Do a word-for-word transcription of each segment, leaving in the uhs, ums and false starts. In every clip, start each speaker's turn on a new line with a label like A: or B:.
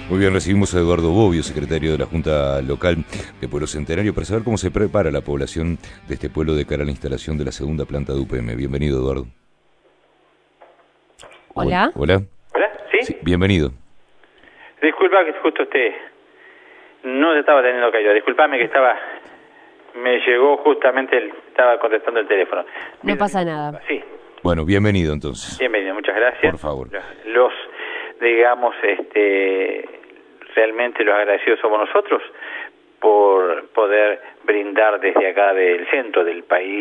A: Muy bien, recibimos a Eduardo Bobbio, secretario de la Junta Local de Pueblo Centenario, para saber cómo se prepara la población de este pueblo de cara a la instalación de la segunda planta de U P M. Bienvenido, Eduardo.
B: Hola.
A: Hola.
C: Hola, ¿sí?
A: Sí, bienvenido.
C: Disculpa que justo usted no te estaba teniendo que yo. Disculpame que estaba, me llegó justamente, el, estaba contestando el teléfono.
B: No
C: Bien,
B: pasa nada.
C: Sí.
A: Bueno, bienvenido entonces.
C: Bienvenido, muchas gracias.
A: Por favor.
C: Los, digamos, este, realmente los agradecidos somos nosotros por poder brindar desde acá del centro del país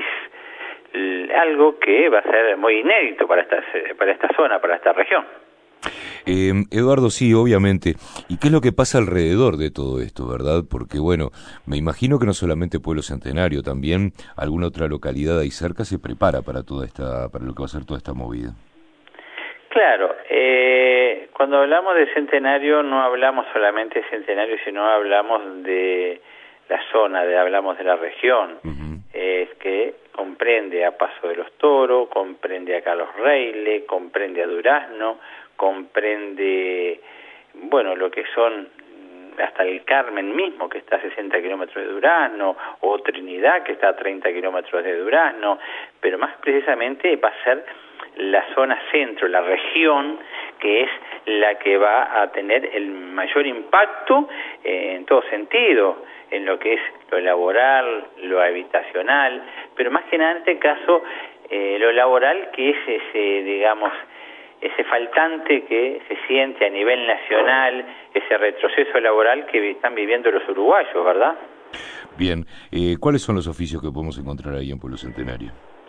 C: algo que va a ser muy inédito para esta, para esta zona, para esta región.
A: Eh, Eduardo, sí, obviamente. ¿Y qué es lo que pasa alrededor de todo esto, verdad? Porque, bueno, me imagino que no solamente Pueblo Centenario, también alguna otra localidad ahí cerca se prepara para toda esta, para lo que va a ser toda esta movida.
C: Claro, eh, cuando hablamos de Centenario no hablamos solamente de Centenario, sino hablamos de la zona, de, hablamos de la región, uh-huh. Es que comprende a Paso de los Toros, comprende a Carlos Reile, comprende a Durazno, comprende, bueno, lo que son hasta el Carmen mismo, que está a sesenta kilómetros de Durazno, o Trinidad, que está a treinta kilómetros de Durazno, pero más precisamente va a ser la zona centro, la región, que es la que va a tener el mayor impacto eh, en todo sentido, en lo que es lo laboral, lo habitacional, pero más que nada en este caso eh, lo laboral, que es ese, digamos, ese faltante que se siente a nivel nacional, ese retroceso laboral que están viviendo los uruguayos, ¿verdad?
A: Bien, eh, ¿cuáles son los oficios que podemos encontrar ahí en Pueblo Centenario?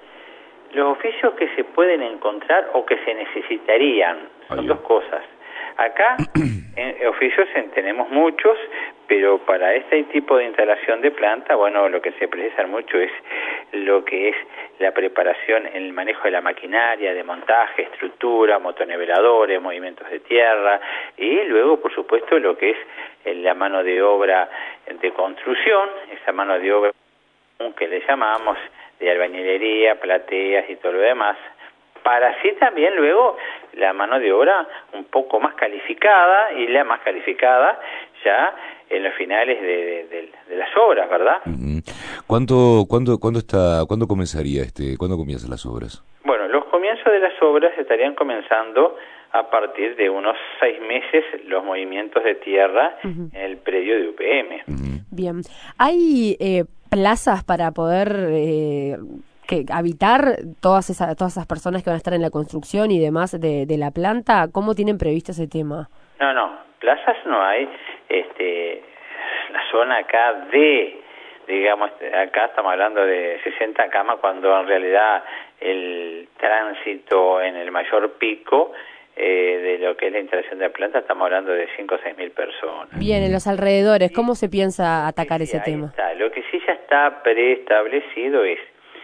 C: Los oficios que se pueden encontrar o que se necesitarían, son Ahí dos cosas. Acá, en oficios tenemos muchos, pero para este tipo de instalación de planta, bueno, lo que se precisa mucho es lo que es la preparación, el manejo de la maquinaria, de montaje, estructura, motoneveladores, movimientos de tierra, y luego, por supuesto, lo que es la mano de obra de construcción, esa mano de obra que le llamamos de albañilería, plateas y todo lo demás, para así también luego la mano de obra un poco más calificada, y la más calificada ya en los finales de, de, de, de las obras, ¿verdad?
A: Uh-huh. ¿Cuándo, cuándo, cuándo está, cuándo comenzaría este, cuándo comienzan las obras?
C: Bueno, los comienzos de las obras estarían comenzando a partir de unos seis meses los movimientos de tierra uh-huh. en el predio de U P M.
B: Uh-huh. Bien, ¿hay eh, plazas para poder eh, que habitar todas esas todas esas personas que van a estar en la construcción y demás de, de la planta? ¿Cómo tienen previsto ese tema?
C: No, no, plazas no hay. Este, la zona acá de, digamos, acá estamos hablando de sesenta camas, cuando en realidad el tránsito en el mayor pico eh, de lo que es la instalación de la planta, estamos hablando de cinco o seis mil personas.
B: Bien, en los alrededores, ¿cómo se piensa atacar
C: sí,
B: ese tema?
C: Está. Lo que sí ya está preestablecido es,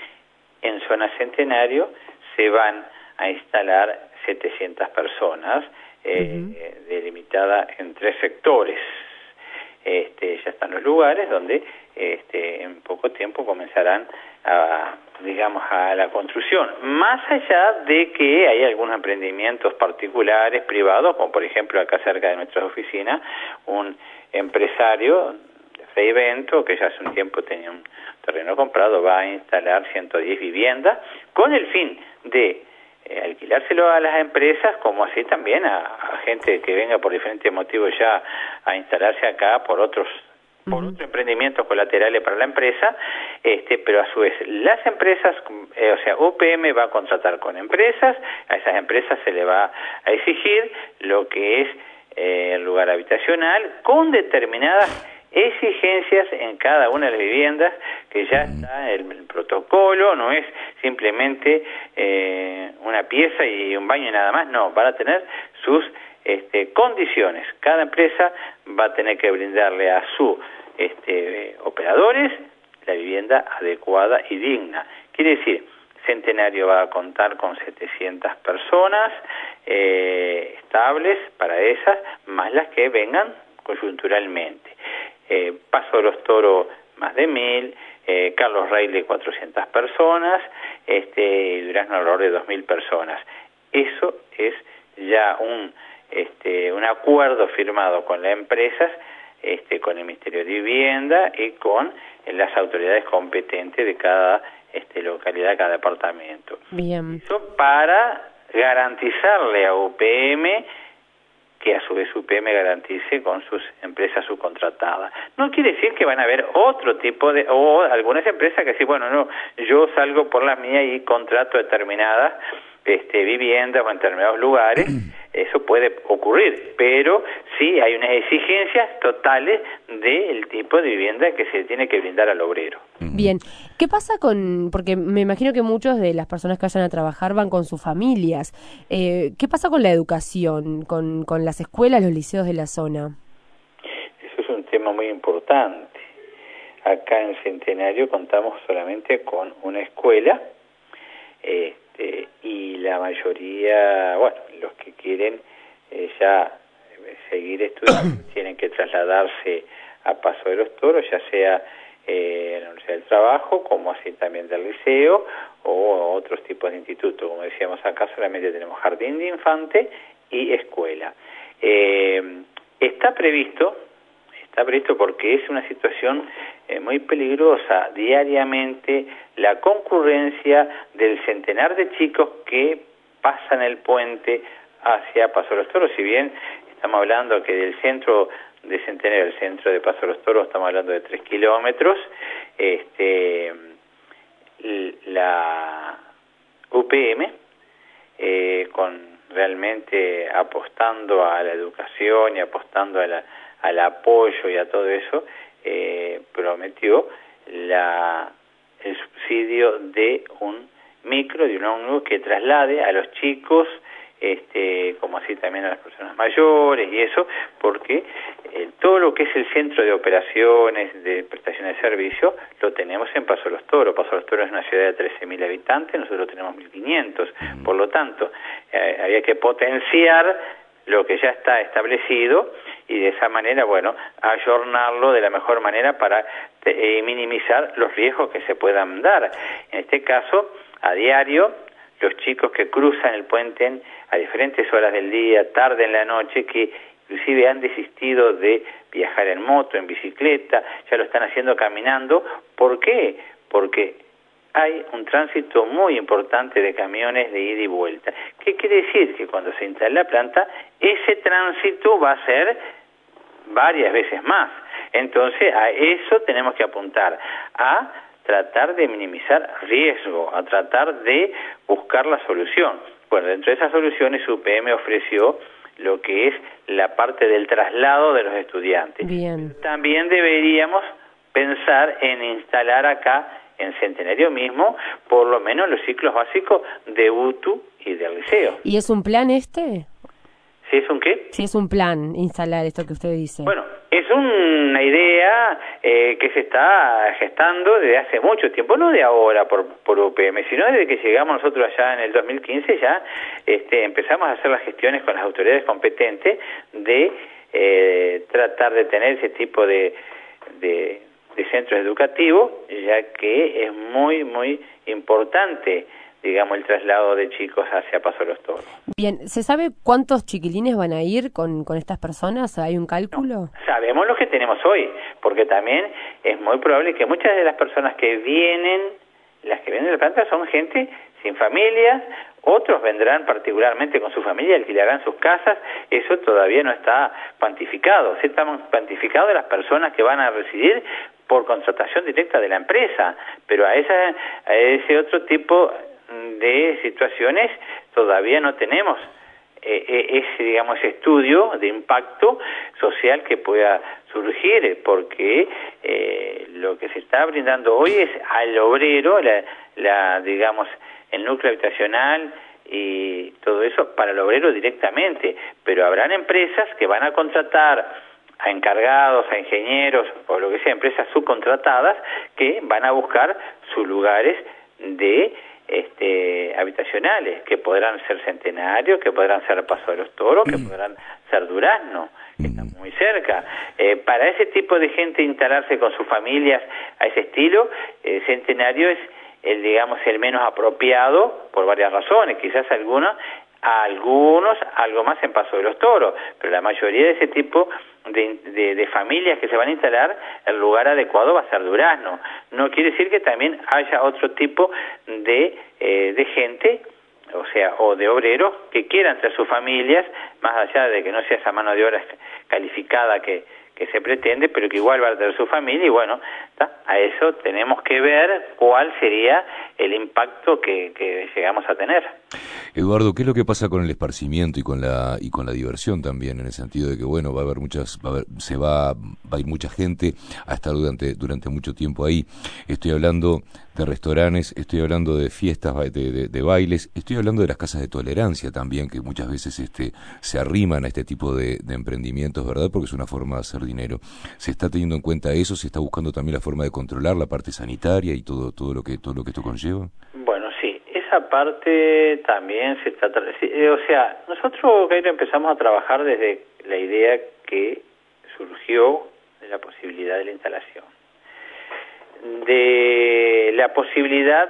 C: en zona Centenario se van a instalar setecientas personas, eh, uh-huh. delimitadas en tres sectores. Este, ya están los lugares donde este, en poco tiempo comenzarán a, digamos, a la construcción. Más allá de que hay algunos emprendimientos particulares, privados, como por ejemplo acá cerca de nuestras oficinas, un empresario de Freivento, que ya hace un tiempo tenía un terreno comprado, va a instalar ciento diez viviendas con el fin de eh, alquilárselo a las empresas, como así también a, a gente que venga por diferentes motivos ya a instalarse acá por otros por uh-huh. otros emprendimientos colaterales para la empresa, este, pero a su vez las empresas, eh, o sea, U P M va a contratar con empresas, a esas empresas se le va a exigir lo que es eh, el lugar habitacional con determinadas exigencias en cada una de las viviendas, que ya está el, el protocolo, no es simplemente eh, una pieza y un baño y nada más, no, van a tener sus este, condiciones. Cada empresa va a tener que brindarle a sus este, operadores la vivienda adecuada y digna. Quiere decir, Centenario va a contar con setecientas personas eh, estables para esas, más las que vengan coyunturalmente. Eh, Paso de los Toros más de mil, eh, Carlos Reile cuatrocientas personas, este, Durazno alrededor de dos mil personas. Eso es ya un este, un acuerdo firmado con las empresas, este, con el Ministerio de Vivienda y con las autoridades competentes de cada este, localidad, cada departamento.
B: Bien.
C: Eso para garantizarle a U P M que a su vez U P M garantice con sus empresas subcontratadas. No quiere decir que van a haber otro tipo de, o algunas empresas que sí, bueno, no, yo salgo por las mías y contrato determinadas este, viviendas o en determinados lugares, eso puede ocurrir, pero sí hay unas exigencias totales del tipo de vivienda que se tiene que brindar al obrero.
B: Bien, ¿qué pasa con, porque me imagino que muchos de las personas que vayan a trabajar van con sus familias, eh, ¿qué pasa con la educación, con, con las escuelas, los liceos de la zona?
C: Eso es un tema muy importante. Acá en Centenario contamos solamente con una escuela, este, y la mayoría, bueno, los que quieren eh, ya seguir estudiando tienen que trasladarse a Paso de los Toros, ya sea eh, en la Universidad del Trabajo, como así también del liceo, o otros tipos de institutos. Como decíamos acá, solamente tenemos jardín de infante y escuela. Eh, está previsto, está previsto porque es una situación eh, muy peligrosa diariamente la concurrencia del centenar de chicos que pasan el puente hacia Paso de los Toros. Si bien estamos hablando que del centro de Centenario, el centro de Paso de los Toros, estamos hablando de tres kilómetros, este, la U P M, eh, con realmente apostando a la educación y apostando a la, al apoyo y a todo eso, eh, prometió la, el subsidio de un micro, de un ómnibus que traslade a los chicos, este, como así también a las personas mayores y eso, porque eh, todo lo que es el centro de operaciones, de prestación de servicio, lo tenemos en Paso de los Toros. Paso de los Toros es una ciudad de trece mil habitantes, nosotros tenemos mil quinientos, por lo tanto, eh, había que potenciar lo que ya está establecido y de esa manera, bueno, ayornarlo de la mejor manera para eh, minimizar los riesgos que se puedan dar. En este caso, a diario, los chicos que cruzan el puente en, a diferentes horas del día, tarde en la noche, que inclusive han desistido de viajar en moto, en bicicleta, ya lo están haciendo caminando. ¿Por qué? Porque hay un tránsito muy importante de camiones de ida y vuelta. ¿Qué quiere decir? Que cuando se instale la planta, ese tránsito va a ser varias veces más. Entonces, a eso tenemos que apuntar, a tratar de minimizar riesgo, a tratar de buscar la solución. Bueno, dentro de esas soluciones U P M ofreció lo que es la parte del traslado de los estudiantes.
B: Bien.
C: También deberíamos pensar en instalar acá, en Centenario mismo, por lo menos los ciclos básicos de U T U y del liceo.
B: ¿Y es un plan este?
C: ¿Sí es un qué?
B: Sí, es un plan instalar esto que usted dice.
C: Bueno, es una idea eh, que se está gestando desde hace mucho tiempo, no de ahora por, por U P M, sino desde que llegamos nosotros allá en el dos mil quince, ya este, empezamos a hacer las gestiones con las autoridades competentes de eh, tratar de tener ese tipo de, de, de centros educativos, ya que es muy, muy importante, digamos, el traslado de chicos hacia Paso de los Toros.
B: Bien, ¿se sabe cuántos chiquilines van a ir con, con estas personas? ¿Hay un cálculo?
C: No, sabemos lo que tenemos hoy, porque también es muy probable que muchas de las personas que vienen, las que vienen de la planta, son gente sin familia, otros vendrán particularmente con su familia, alquilarán sus casas, eso todavía no está cuantificado. Sí están cuantificadas las personas que van a residir por contratación directa de la empresa, pero a, esa, a ese otro tipo de situaciones todavía no tenemos eh, ese, digamos, estudio de impacto social que pueda surgir, porque eh, lo que se está brindando hoy es al obrero, la, la digamos, el núcleo habitacional y todo eso para el obrero directamente, pero habrán empresas que van a contratar a encargados, a ingenieros o lo que sea, empresas subcontratadas que van a buscar sus lugares de Este, habitacionales, que podrán ser Centenario, que podrán ser Paso de los Toros, que podrán ser Durazno, que están muy cerca. Eh, para ese tipo de gente instalarse con sus familias a ese estilo, eh, Centenario es el, digamos, el menos apropiado por varias razones. Quizás algunos algunos algo más en Paso de los Toros, pero la mayoría de ese tipo de, de, de familias que se van a instalar, el lugar adecuado va a ser Durazno. No quiere decir que también haya otro tipo de, eh, de gente, o sea, o de obreros que quieran traer sus familias, más allá de que no sea esa mano de obra calificada que, que se pretende, pero que igual va a tener su familia, y bueno, ¿tá? A eso tenemos que ver cuál sería el impacto que, que llegamos a tener.
A: Eduardo, ¿qué es lo que pasa con el esparcimiento y con la y con la diversión también, en el sentido de que bueno, va a haber muchas, va a haber, se va, va a ir mucha gente a estar durante durante mucho tiempo ahí? Estoy hablando de restaurantes, estoy hablando de fiestas, de, de, de bailes, estoy hablando de las casas de tolerancia también, que muchas veces este se arriman a este tipo de, de emprendimientos, ¿verdad? Porque es una forma de hacer dinero. ¿Se está teniendo en cuenta eso? ¿Se está buscando también la forma de controlar la parte sanitaria y todo todo lo que todo lo que esto conlleva?
C: Bueno, sí, esa parte también se está... O sea, nosotros, Cairo, empezamos a trabajar desde la idea que surgió de la posibilidad de la instalación. De la posibilidad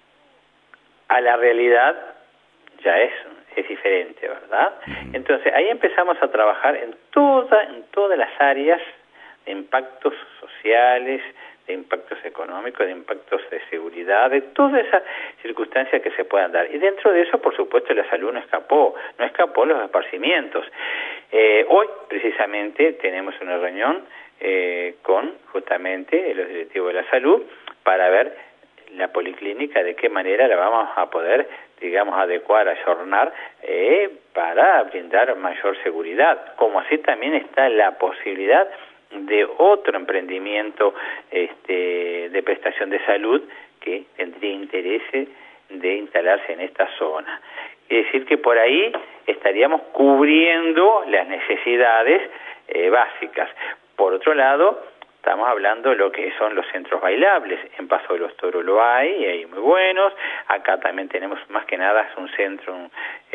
C: a la realidad ya es, es diferente, ¿verdad? Entonces, ahí empezamos a trabajar en, toda, en todas las áreas de impactos sociales, de impactos económicos, de impactos de seguridad, de todas esas circunstancias que se puedan dar. Y dentro de eso, por supuesto, la salud no escapó, no escapó los esparcimientos. Eh, hoy, precisamente, tenemos una reunión eh, con, justamente, los directivos de la salud para ver la policlínica, de qué manera la vamos a poder, digamos, adecuar, ayornar, eh, para brindar mayor seguridad. Como así también está la posibilidad de otro emprendimiento este, de prestación de salud que tendría interés de instalarse en esta zona. Es decir, que por ahí estaríamos cubriendo las necesidades eh, básicas. Por otro lado, estamos hablando de lo que son los centros bailables. En Paso de los Toros lo hay, y hay muy buenos. Acá también tenemos, más que nada, es un centro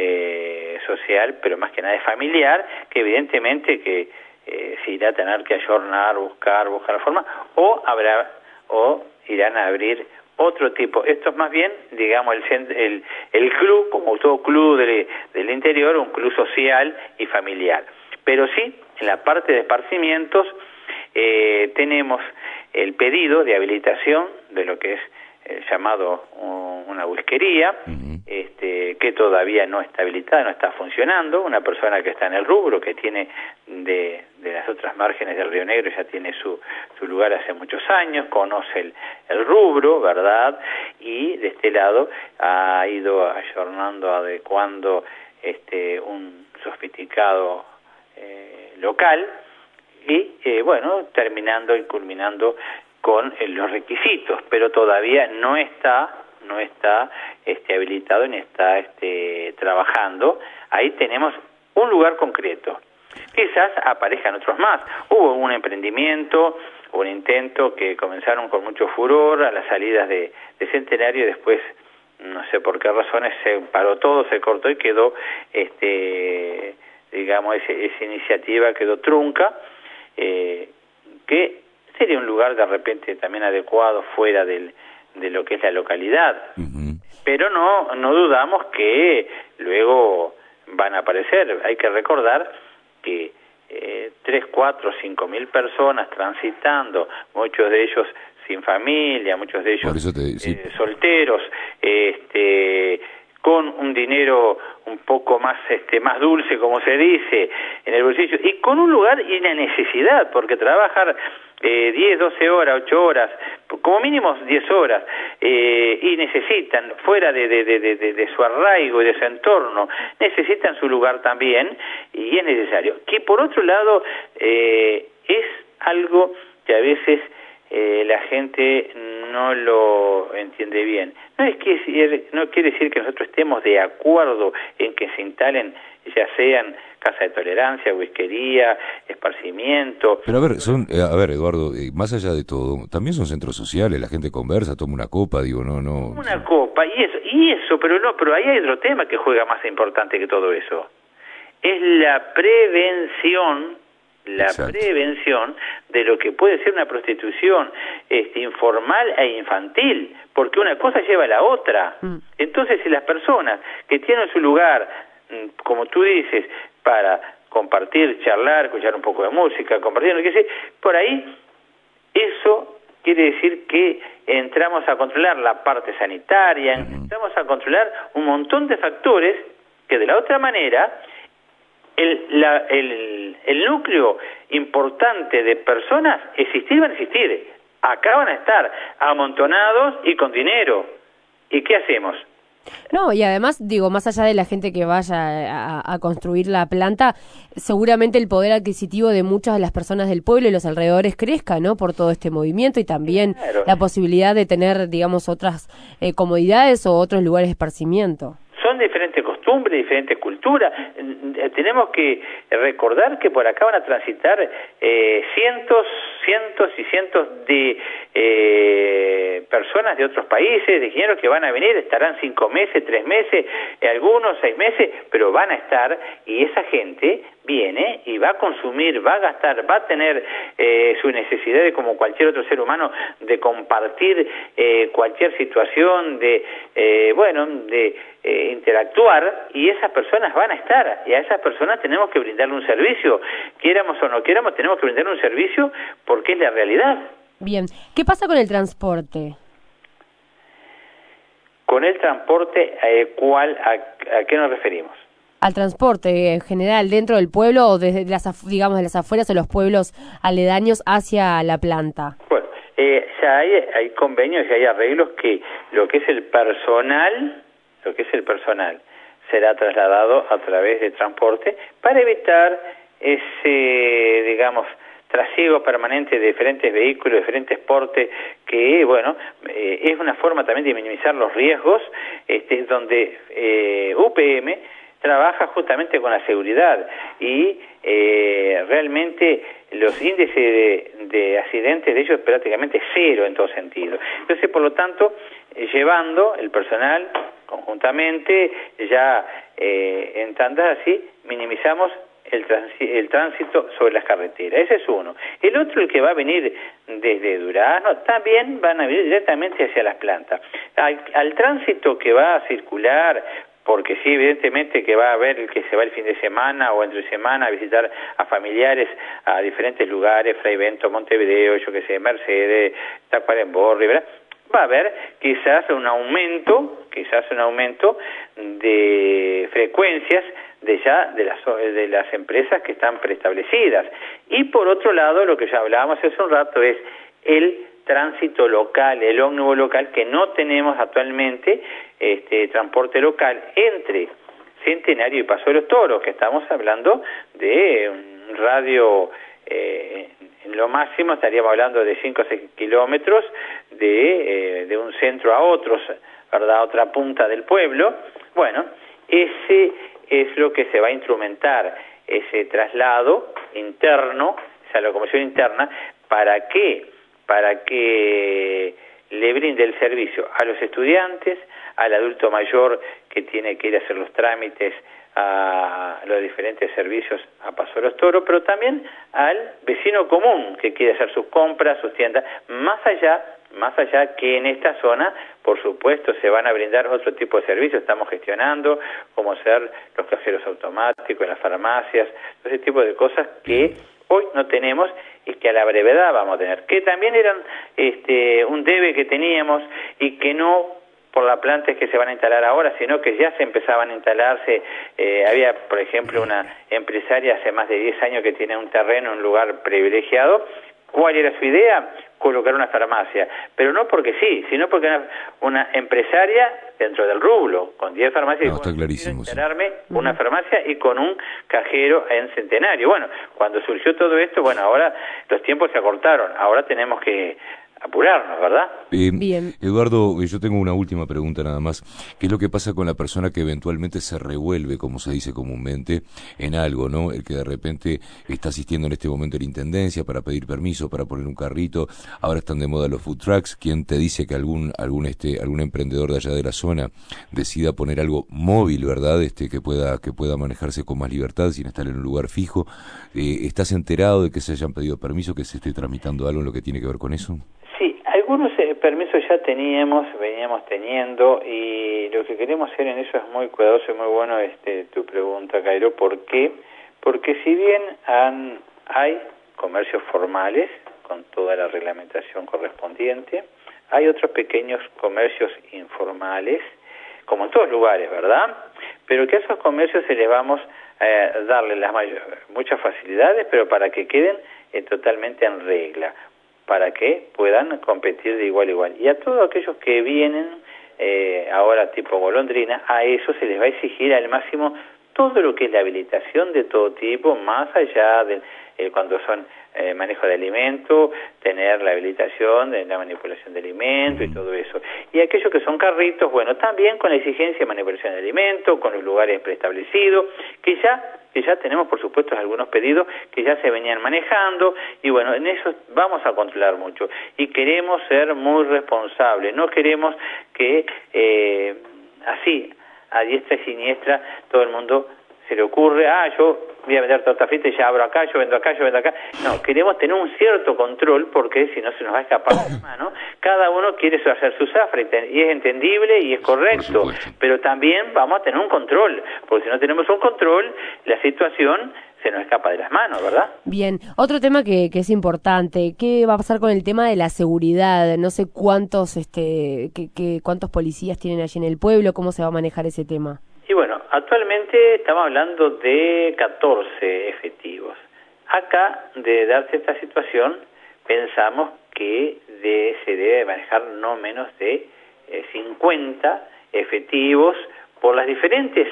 C: eh, social, pero más que nada es familiar, que evidentemente que Eh, se irá a tener que ayornar, buscar, buscar la forma, o habrá, o irán a abrir otro tipo. Esto es más bien, digamos, el, el, el club, como todo club de, del interior, un club social y familiar. Pero sí, en la parte de esparcimientos, eh, tenemos el pedido de habilitación de lo que es eh, llamado uh, una whiskería, uh-huh. este, que todavía no está habilitada, no está funcionando. Una persona que está en el rubro, que tiene de, de las otras márgenes del Río Negro, ya tiene su, su lugar hace muchos años, conoce el, el rubro, ¿verdad? Y de este lado ha ido ayornando, adecuando este, un sofisticado eh, local y, eh, bueno, terminando y culminando con eh, los requisitos, pero todavía no está no está este, habilitado ni está este, trabajando. Ahí tenemos un lugar concreto. Quizás aparezcan otros más. Hubo un emprendimiento, un intento que comenzaron con mucho furor a las salidas de, de Centenario, y después, no sé por qué razones, se paró todo, se cortó y quedó, este, digamos, ese, esa iniciativa quedó trunca, eh, que sería un lugar de repente también adecuado fuera del, de lo que es la localidad. Uh-huh. Pero no, no dudamos que luego van a aparecer. Hay que recordar que eh, tres, cuatro, cinco mil personas transitando, muchos de ellos sin familia, muchos de ellos te, sí. eh, solteros, este, con un dinero un poco más este más dulce, como se dice, en el bolsillo, y con un lugar y una necesidad, porque trabajar eh, diez, doce horas, ocho horas, como mínimo diez horas, eh, y necesitan, fuera de, de, de, de, de su arraigo y de su entorno, necesitan su lugar también, y es necesario. Que por otro lado, eh, es algo que a veces eh, la gente no lo entiende bien. No es que no quiere decir que nosotros estemos de acuerdo en que se instalen, ya sean casa de tolerancia, whiskería, esparcimiento.
A: Pero a ver, son, a ver, Eduardo, eh, más allá de todo, también son centros sociales, la gente conversa, toma una copa, digo, no, no.
C: Una copa y eso, y eso, pero no, pero ahí hay otro tema que juega más importante que todo eso. Es la prevención. La Exacto. prevención de lo que puede ser una prostitución este, informal e infantil, porque una cosa lleva a la otra. Mm. Entonces, si las personas que tienen su lugar como tú dices, para compartir, charlar, escuchar un poco de música, compartir, no qué sé, por ahí eso quiere decir que entramos a controlar la parte sanitaria, entramos a controlar un montón de factores que de la otra manera el, la, el, el núcleo importante de personas existir van a existir, acá van a estar amontonados y con dinero. ¿Y qué hacemos?
B: No, y además, digo, más allá de la gente que vaya a, a construir la planta, seguramente el poder adquisitivo de muchas de las personas del pueblo y los alrededores crezca, ¿no? Por todo este movimiento y también claro. la posibilidad de tener, digamos, otras eh, comodidades o otros lugares de esparcimiento.
C: Son diferentes costumbres, diferentes culturas. Tenemos que recordar que por acá van a transitar eh, cientos, cientos y cientos de eh, personas de otros países, de ingenieros que van a venir, estarán cinco meses, tres meses, eh, algunos seis meses, pero van a estar y esa gente viene y va a consumir, va a gastar, va a tener eh, su necesidad de, como cualquier otro ser humano, de compartir eh, cualquier situación, de, eh, bueno, de eh, interactuar, y esas personas van a estar, y a esas personas tenemos que brindarle un servicio, quieramos o no quieramos, tenemos que brindarle un servicio porque es la realidad.
B: Bien, ¿qué pasa con el transporte?
C: Con el transporte, eh, ¿cuál, a, a qué nos referimos?
B: Al transporte en general dentro del pueblo o desde las, digamos, de las afueras o los pueblos aledaños hacia la planta.
C: Bueno, eh, ya hay, hay convenios y hay arreglos que lo que es el personal, lo que es el personal será trasladado a través de transporte para evitar ese, digamos, trasiego permanente de diferentes vehículos, diferentes portes, que, bueno, eh, es una forma también de minimizar los riesgos, este, donde eh, U P M trabaja justamente con la seguridad y eh, realmente los índices de, de accidentes de ellos es prácticamente cero en todo sentido. Entonces, por lo tanto, eh, llevando el personal conjuntamente, ya eh, en tandas así, minimizamos el, el tránsito sobre las carreteras. Ese es uno. El otro, el que va a venir desde Durazno, también van a venir directamente hacia las plantas. Al, al tránsito que va a circular, porque sí, evidentemente que va a haber el que se va el fin de semana o entre semana a visitar a familiares a diferentes lugares, Fray Bento, Montevideo, yo que sé, Mercedes, Tacuarembó, Rivera, va a haber quizás un aumento, quizás un aumento de frecuencias de ya de las de las empresas que están preestablecidas. Y por otro lado, lo que ya hablábamos hace un rato es el tránsito local, el ómnibus local, que no tenemos actualmente este transporte local entre Centenario y Paso de los Toros, que estamos hablando de un radio, eh, en lo máximo estaríamos hablando de cinco o seis kilómetros de, eh, de un centro a otro, ¿verdad? A otra punta del pueblo. Bueno, ese es lo que se va a instrumentar, ese traslado interno, esa locomoción interna, ¿para qué? Para que le brinde el servicio a los estudiantes, al adulto mayor que tiene que ir a hacer los trámites a los diferentes servicios a Paso de los Toros, pero también al vecino común que quiere hacer sus compras, sus tiendas, más allá, más allá que en esta zona, por supuesto, se van a brindar otro tipo de servicios, estamos gestionando, como ser los cajeros automáticos en las farmacias, ese tipo de cosas que hoy no tenemos y que a la brevedad vamos a tener, que también eran este un debe que teníamos y que no por la planta es que se van a instalar ahora, sino que ya se empezaban a instalarse. Eh, había, por ejemplo, una empresaria hace más de diez años que tiene un terreno, un lugar privilegiado. ¿Cuál era su idea? Colocar una farmacia, pero no porque sí, sino porque era una empresaria dentro del rublo, con diez farmacias,
A: no, está clarísimo,
C: instalarme sí. una farmacia y con un cajero en Centenario. Bueno, cuando surgió todo esto, bueno, ahora los tiempos se acortaron, ahora tenemos que apurarnos, ¿verdad?
A: Eh, Bien. Eduardo, yo tengo una última pregunta nada más. ¿Qué es lo que pasa con la persona que eventualmente se revuelve, como se dice comúnmente, en algo, ¿no? El que de repente está asistiendo en este momento a la intendencia para pedir permiso, para poner un carrito. Ahora están de moda los food trucks. ¿Quién te dice que algún algún este algún emprendedor de allá de la zona decida poner algo móvil, ¿verdad? Este que pueda que pueda manejarse con más libertad sin estar en un lugar fijo. Eh, ¿Estás enterado de que se hayan pedido permiso, que se esté tramitando algo en lo que tiene que ver con eso?
C: Algunos, eh, permisos ya teníamos, veníamos teniendo, y lo que queremos hacer en eso es muy cuidadoso y muy bueno este, tu pregunta, Cairo. ¿Por qué? Porque si bien han, hay comercios formales, con toda la reglamentación correspondiente, hay otros pequeños comercios informales, como en todos lugares, ¿verdad? Pero que a esos comercios se les vamos a eh, darle las mayor, muchas facilidades, pero para que queden eh, totalmente en regla, para que puedan competir de igual a igual. Y a todos aquellos que vienen eh, ahora tipo golondrina, a eso se les va a exigir al máximo todo lo que es la habilitación de todo tipo, más allá de eh, cuando son eh, manejo de alimentos, tener la habilitación de la manipulación de alimentos y todo eso. Y aquellos que son carritos, bueno, también con la exigencia de manipulación de alimentos, con los lugares preestablecidos, que ya que ya tenemos, por supuesto, algunos pedidos que ya se venían manejando, y bueno, en eso vamos a controlar mucho. Y queremos ser muy responsables, no queremos que eh, así, a diestra y siniestra, todo el mundo se le ocurre, ah, yo voy a vender torta frita y ya abro acá, yo vendo acá, yo vendo acá. No, queremos tener un cierto control, porque si no se nos va a escapar de las manos. Cada uno quiere hacer su zafra, y es entendible y es correcto, pero también vamos a tener un control, porque si no tenemos un control, la situación se nos escapa de las manos, ¿verdad?
B: Bien, otro tema que, que es importante, ¿qué va a pasar con el tema de la seguridad? No sé cuántos, este, que, que, cuántos policías tienen allí en el pueblo, ¿cómo se va a manejar ese tema?
C: Y bueno, actualmente estamos hablando de catorce efectivos. Acá, de darse esta situación, pensamos que de, se debe manejar no menos de eh, cincuenta efectivos por las diferentes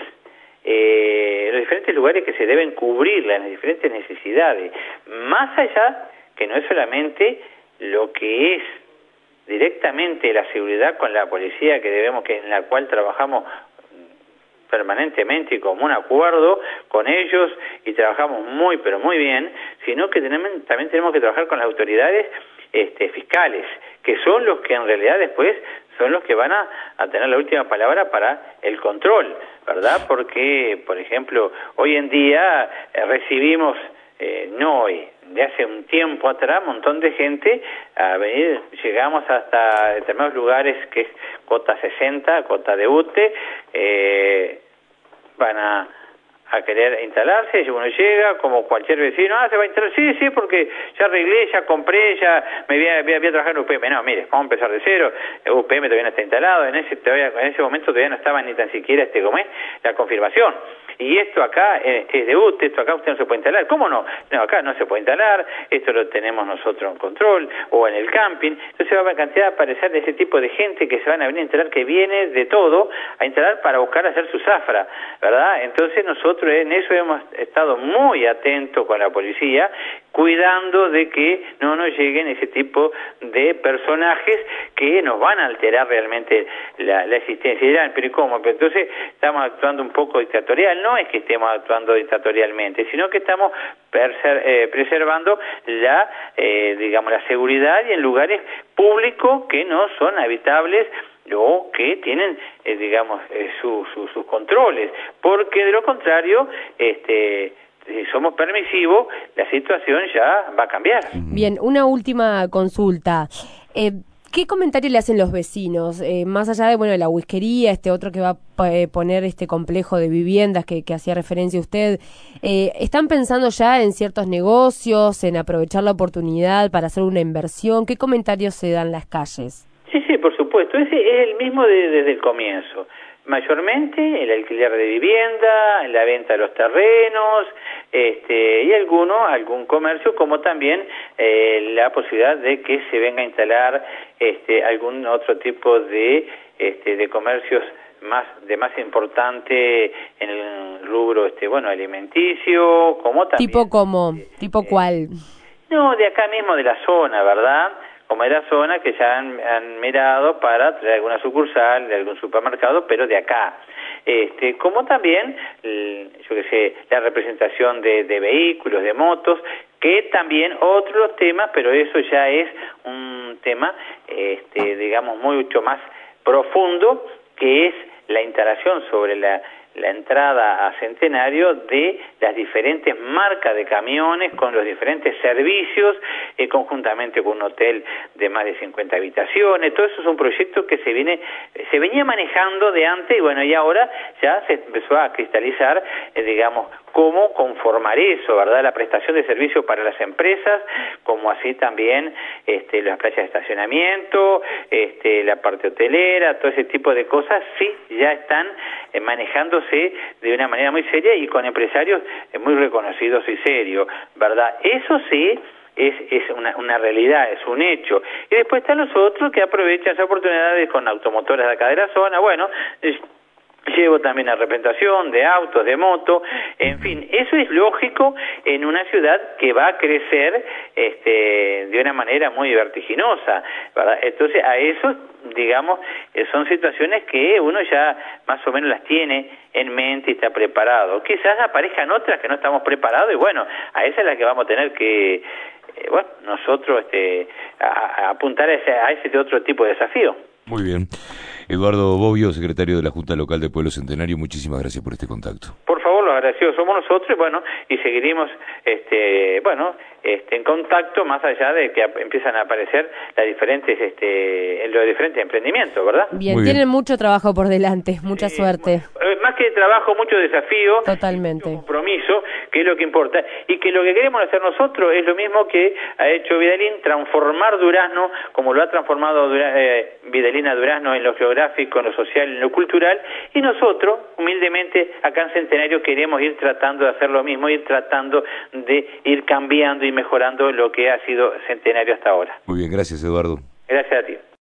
C: eh, los diferentes lugares que se deben cubrir, las diferentes necesidades. Más allá, que no es solamente lo que es directamente la seguridad con la policía, que debemos que en la cual trabajamos permanentemente y como un acuerdo con ellos, y trabajamos muy pero muy bien, sino que tenemos, también tenemos que trabajar con las autoridades este, fiscales, que son los que en realidad después son los que van a, a tener la última palabra para el control, ¿verdad? Porque, por ejemplo, hoy en día eh, recibimos, eh, no hoy, de hace un tiempo atrás, un montón de gente a venir, llegamos hasta determinados lugares que es cota sesenta, cota de U T E, eh, van a, a querer instalarse, y uno llega como cualquier vecino, ah, se va a instalar, sí, sí, porque ya arreglé, ya compré, ya me voy a, voy a, voy a trabajar en U P M. No, mire, vamos a empezar de cero, el U P M todavía no está instalado, en ese todavía, en ese momento todavía no estaba ni tan siquiera este como es, la confirmación. Y esto acá eh, es de U T E, esto acá usted no se puede instalar. ¿Cómo no? No, acá no se puede instalar, esto lo tenemos nosotros en control, o en el camping. Entonces va a cantidad de aparecer de ese tipo de gente que se van a venir a instalar, que viene de todo a instalar para buscar hacer su zafra, ¿verdad? Entonces nosotros en eso hemos estado muy atentos con la policía, cuidando de que no nos lleguen ese tipo de personajes que nos van a alterar realmente la, la existencia. Y dirán, pero ¿y cómo? Pero entonces estamos actuando un poco dictatorial. No es que estemos actuando dictatorialmente, sino que estamos perser, eh, preservando la, eh, digamos, la seguridad, y en lugares públicos que no son habitables o que tienen, eh, digamos, eh, su, su, sus controles, porque de lo contrario, este, si somos permisivos, la situación ya va a cambiar.
B: Bien, una última consulta. Eh, ¿Qué comentario le hacen los vecinos? Eh, más allá de, bueno, de la whiskería, este otro que va a eh, poner este complejo de viviendas que, que hacía referencia usted, eh, ¿están pensando ya en ciertos negocios, en aprovechar la oportunidad para hacer una inversión? ¿Qué comentarios se dan en las calles?
C: Sí, sí, por supuesto. Ese es el mismo de, desde el comienzo. Mayormente el alquiler de vivienda, la venta de los terrenos, este, y alguno, algún comercio, como también eh, la posibilidad de que se venga a instalar este, algún otro tipo de, este, de comercios más de más importante en el rubro, este, bueno, alimenticio, como también.
B: ¿Tipo cómo? Eh, ¿Tipo eh, cuál?
C: No, de acá mismo, de la zona, ¿verdad? Como de la zona que ya han, han mirado para traer alguna sucursal de algún supermercado, pero de acá. Este, como también, yo qué sé, la representación de, de vehículos, de motos, que también otros temas, pero eso ya es un tema, este, digamos, mucho más profundo, que es la instalación sobre la, la entrada a Centenario de las diferentes marcas de camiones con los diferentes servicios, eh, conjuntamente con un hotel de más de cincuenta habitaciones. Todo eso es un proyecto que se viene se venía manejando de antes y bueno, y ahora ya se empezó a cristalizar, eh, digamos, cómo conformar eso, ¿verdad? La prestación de servicios para las empresas, como así también este, las playas de estacionamiento, este, la parte hotelera, todo ese tipo de cosas, sí, ya están eh, manejándose de una manera muy seria y con empresarios eh, muy reconocidos y serios, ¿verdad? Eso sí, es, es una, una realidad, es un hecho. Y después están los otros que aprovechan esas oportunidades con automotoras de acá de la zona, bueno, es, llevo también a representación de autos, de moto, en fin, eso es lógico en una ciudad que va a crecer este, de una manera muy vertiginosa, ¿verdad? Entonces a eso, digamos, son situaciones que uno ya más o menos las tiene en mente y está preparado. Quizás aparezcan otras que no estamos preparados y bueno, a esa es la que vamos a tener que, eh, bueno, nosotros este, a, a apuntar a ese, a ese otro tipo de desafío.
A: Muy bien. Eduardo Bobbio, secretario de la Junta Local de Pueblo Centenario, muchísimas gracias por este contacto.
C: Por favor, los agradecidos somos nosotros, bueno, y seguiremos, este, bueno, este, en contacto más allá de que empiezan a aparecer las diferentes, este, los diferentes emprendimientos, ¿verdad?
B: Bien, Muy tienen bien. mucho trabajo por delante, mucha eh, suerte.
C: Más que trabajo, mucho desafío,
B: totalmente,
C: mucho compromiso, que es lo que importa, y que lo que queremos hacer nosotros es lo mismo que ha hecho Vidalín, transformar Durazno, como lo ha transformado Dura, eh, Vidalín a Durazno en lo geográfico, en lo social, en lo cultural, y nosotros, humildemente, acá en Centenario queremos ir tratando de hacer lo mismo, ir tratando de ir cambiando y mejorando lo que ha sido Centenario hasta ahora.
A: Muy bien, gracias Eduardo.
C: Gracias a ti.